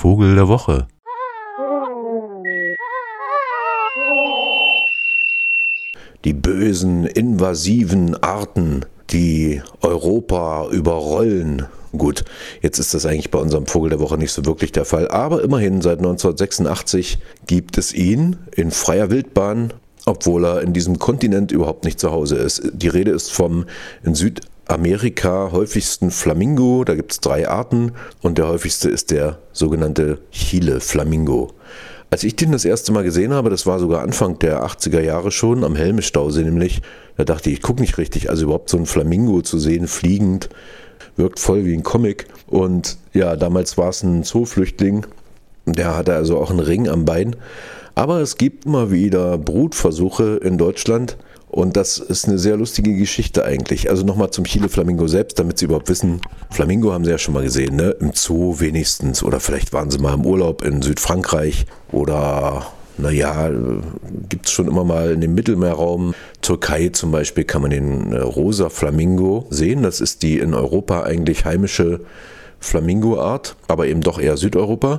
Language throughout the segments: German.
Vogel der Woche. Die bösen, invasiven Arten, die Europa überrollen. Gut, jetzt ist das eigentlich bei unserem Vogel der Woche nicht so wirklich der Fall, aber immerhin seit 1986 gibt es ihn in freier Wildbahn, obwohl er in diesem Kontinent überhaupt nicht zu Hause ist. Die Rede ist vom in Südamerika häufigsten Flamingo, da gibt es 3 Arten und der häufigste ist der sogenannte Chile-Flamingo. Als ich den das erste Mal gesehen habe, das war sogar Anfang der 80er Jahre schon, am Helme-Stausee nämlich, da dachte ich gucke nicht richtig, also überhaupt so ein Flamingo zu sehen, fliegend, wirkt voll wie ein Comic. Und ja, damals war es ein Zooflüchtling, der hatte also auch einen Ring am Bein. Aber es gibt immer wieder Brutversuche in Deutschland und das ist eine sehr lustige Geschichte eigentlich. Also nochmal zum Chile-Flamingo selbst, damit Sie überhaupt wissen, Flamingo haben Sie ja schon mal gesehen, ne? Im Zoo wenigstens oder vielleicht waren Sie mal im Urlaub in Südfrankreich oder naja, gibt es schon immer mal in dem Mittelmeerraum. Türkei zum Beispiel kann man den rosa Flamingo sehen. Das ist die in Europa eigentlich heimische Flamingo-Art, aber eben doch eher Südeuropa.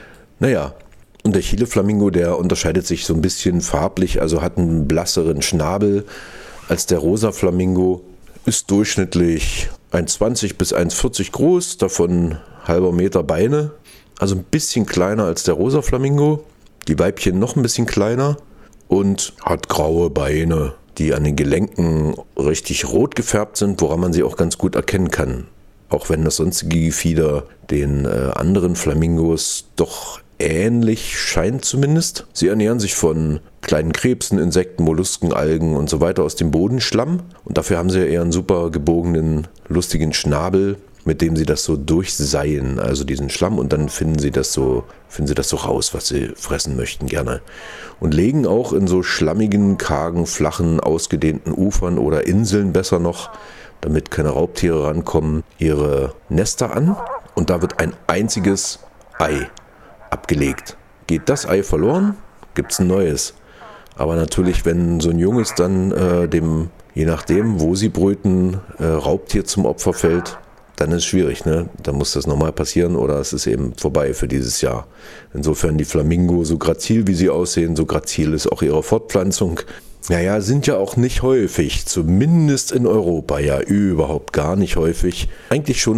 Naja, und der Chile-Flamingo, der unterscheidet sich so ein bisschen farblich, also hat einen blasseren Schnabel als der rosa Flamingo, ist durchschnittlich 1,20 bis 1,40 groß, davon halber Meter Beine, also ein bisschen kleiner als der rosa Flamingo. Die Weibchen noch ein bisschen kleiner und hat graue Beine, die an den Gelenken richtig rot gefärbt sind, woran man sie auch ganz gut erkennen kann. Auch wenn das sonstige Gefieder den anderen Flamingos doch ähnlich scheint zumindest. Sie ernähren sich von kleinen Krebsen, Insekten, Mollusken, Algen und so weiter aus dem Bodenschlamm. Und dafür haben sie ja eher einen super gebogenen, lustigen Schnabel, mit dem sie das so durchseien, also diesen Schlamm, und dann finden sie das so raus, was sie fressen möchten gerne. Und legen auch in so schlammigen, kargen, flachen, ausgedehnten Ufern oder Inseln besser noch, damit keine Raubtiere rankommen, ihre Nester an. Und da wird ein einziges Ei abgelegt. Geht das Ei verloren, gibt es ein neues. Aber natürlich, wenn so ein Junges dann je nachdem, wo sie brüten, Raubtier zum Opfer fällt, dann ist es schwierig, ne? Dann muss das nochmal passieren oder es ist eben vorbei für dieses Jahr. Insofern die Flamingo, so grazil wie sie aussehen, so grazil ist auch ihre Fortpflanzung. Naja, sind ja auch nicht häufig, zumindest in Europa ja überhaupt gar nicht häufig. Eigentlich schon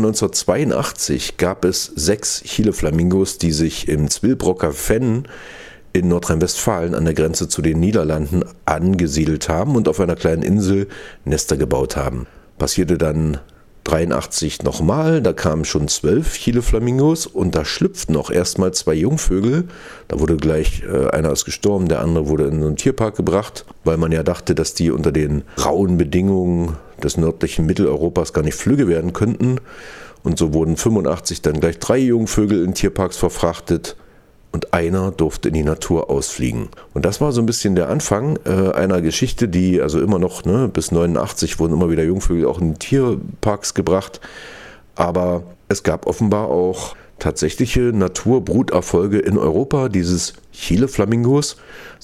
1982 gab es 6 Chile-Flamingos, die sich im Zwillbrocker Fenn in Nordrhein-Westfalen an der Grenze zu den Niederlanden angesiedelt haben und auf einer kleinen Insel Nester gebaut haben. Passierte dann 83 nochmal, da kamen schon 12 Chile-Flamingos und da schlüpften auch erstmal 2 Jungvögel. Da wurde gleich, einer ist gestorben, der andere wurde in so einen Tierpark gebracht, weil man ja dachte, dass die unter den rauen Bedingungen des nördlichen Mitteleuropas gar nicht flügge werden könnten. Und so wurden 85 dann gleich 3 Jungvögel in Tierparks verfrachtet und einer durfte in die Natur ausfliegen. Und das war so ein bisschen der Anfang einer Geschichte, die also immer noch, ne, bis 89 wurden immer wieder Jungvögel auch in Tierparks gebracht. Aber es gab offenbar auch tatsächliche Naturbruterfolge in Europa dieses Chile-Flamingos.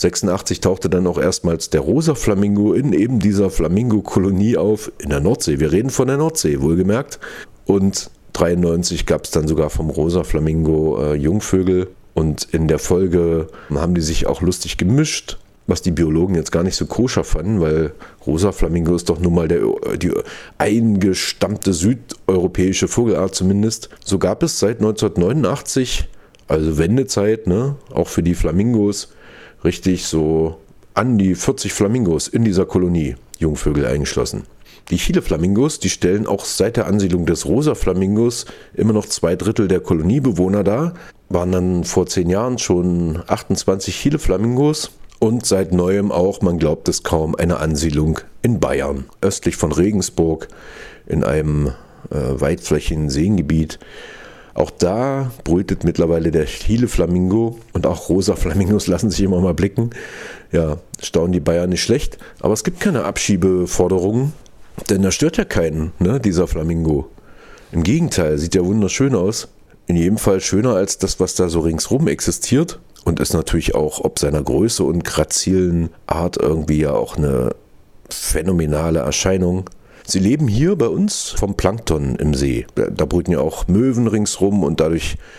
86 tauchte dann auch erstmals der rosa Flamingo in eben dieser Flamingo-Kolonie auf, in der Nordsee. Wir reden von der Nordsee, wohlgemerkt. Und 93 gab es dann sogar vom rosa Flamingo Jungvögel. Und in der Folge haben die sich auch lustig gemischt, was die Biologen jetzt gar nicht so koscher fanden, weil rosa Flamingo ist doch nun mal die eingestammte südeuropäische Vogelart zumindest. So gab es seit 1989, also Wendezeit, ne, auch für die Flamingos, richtig so an die 40 Flamingos in dieser Kolonie, Jungvögel eingeschlossen. Die Chile-Flamingos, die stellen auch seit der Ansiedlung des rosa Flamingos immer noch 2/3 der Koloniebewohner dar, waren dann vor 10 Jahren schon 28 Chile-Flamingos und seit neuem auch, man glaubt es kaum, eine Ansiedlung in Bayern, östlich von Regensburg, in einem weitflächigen Seengebiet. Auch da brütet mittlerweile der Chile-Flamingo und auch rosa Flamingos lassen sich immer mal blicken. Ja, staunen die Bayern nicht schlecht, aber es gibt keine Abschiebeforderungen. Denn da stört ja keinen, ne, dieser Flamingo. Im Gegenteil, sieht ja wunderschön aus. In jedem Fall schöner als das, was da so ringsrum existiert. Und ist natürlich auch ob seiner Größe und grazilen Art irgendwie ja auch eine phänomenale Erscheinung. Sie leben hier bei uns vom Plankton im See. Da brüten ja auch Möwen ringsrum und dadurch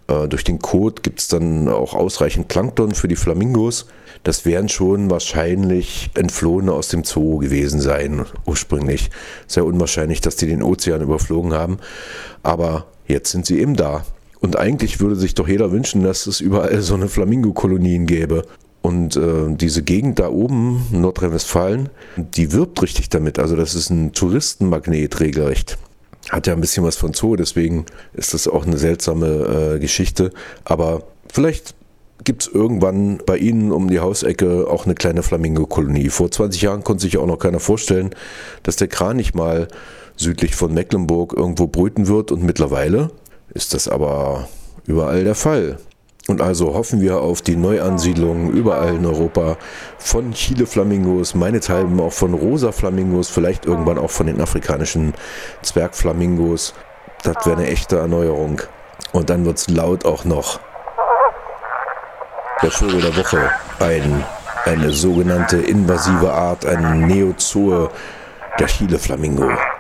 Durch den Kot gibt es dann auch ausreichend Plankton für die Flamingos. Das werden schon wahrscheinlich Entflohene aus dem Zoo gewesen sein, ursprünglich. Sehr unwahrscheinlich, dass die den Ozean überflogen haben. Aber jetzt sind sie eben da. Und eigentlich würde sich doch jeder wünschen, dass es überall so eine Flamingo-Kolonien gäbe. Und diese Gegend da oben, Nordrhein-Westfalen, die wirbt richtig damit. Also das ist ein Touristenmagnet regelrecht. Hat ja ein bisschen was von Zoo, deswegen ist das auch eine seltsame Geschichte. Aber vielleicht gibt es irgendwann bei Ihnen um die Hausecke auch eine kleine Flamingo-Kolonie. Vor 20 Jahren konnte sich auch noch keiner vorstellen, dass der Kranich mal südlich von Mecklenburg irgendwo brüten wird. Und mittlerweile ist das aber überall der Fall. Und also hoffen wir auf die Neuansiedlung überall in Europa von Chile-Flamingos, meinethalben auch von Rosa-Flamingos, vielleicht irgendwann auch von den afrikanischen Zwergflamingos. Das wäre eine echte Erneuerung. Und dann wird es laut auch noch. Der Vogel der Woche, eine sogenannte invasive Art, ein Neozoe, der Chile-Flamingo.